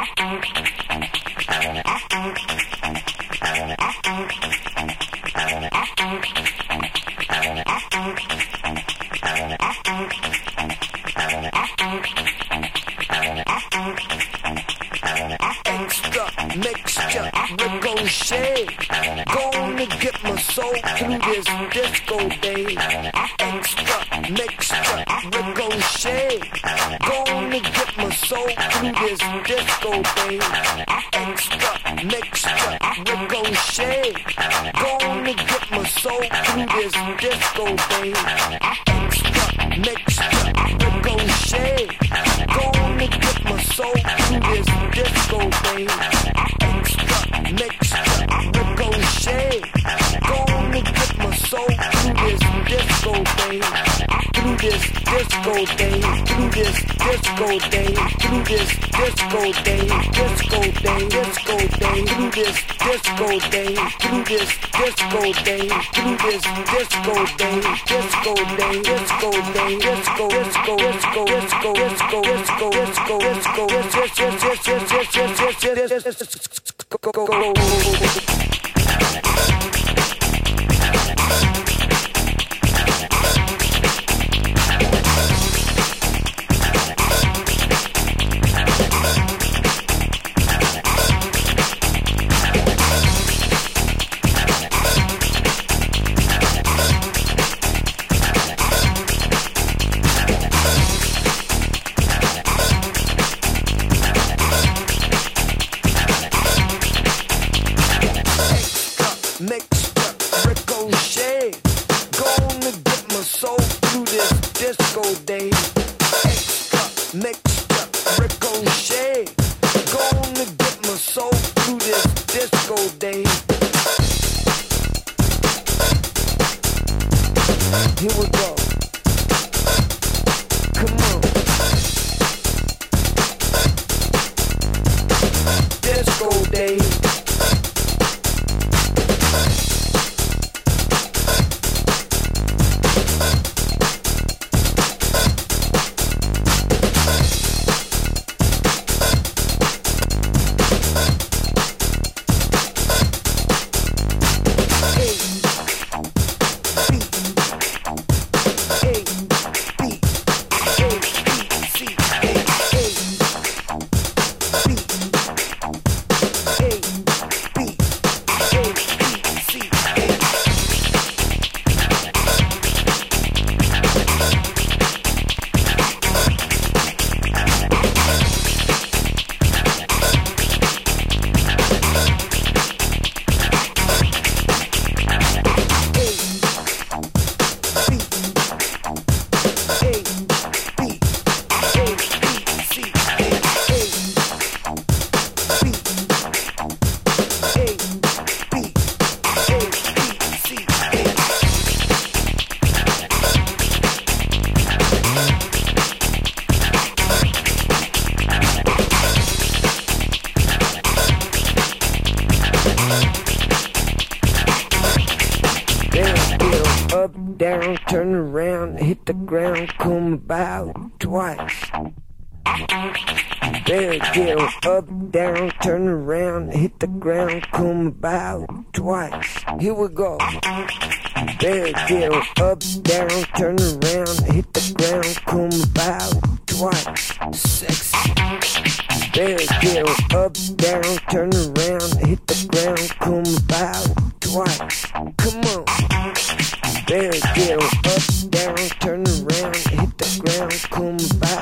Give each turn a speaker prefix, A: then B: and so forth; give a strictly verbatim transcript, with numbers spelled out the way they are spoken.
A: Extra mixture, ricochet. Gonna get my soul through this disco day. Extra mixture, ricochet. Gonna get my soul through this disco day. Extra mixture, ricochet. Gonna get my soul through this disco day. Extra mixture, ricochet. Gonna get my soul through this disco day. Extra mixture, ricochet. Gonna get my soul through this disco day. Through this disco day. Through this disco day. Through this disco day. Disco day. Disco day. Through this disco day. Through this disco day. Through this disco day. Disco day. Disco day. Disco. Disco. Disco. Disco. Disco. Disco. Disco. Disco. Yes, yes, yes, yes, yes, yes, yes, yes, yes, yes. Go, go, go. Mixture, ricochet. Gonna get my soul through this disco day. Extra mixture, ricochet. Gonna get my soul through this disco day. Here we go. Come on. Disco day. Up, down, turn around, hit the ground, come about twice. Better get up, down, turn around, hit the ground, come about twice. Here we go. Better get up, down, turn around, hit the ground, come about twice. Sexy. Better get up, down, turn around, hit the ground, come about twice. Come on. Better get up, down, turn around, hit the ground, come about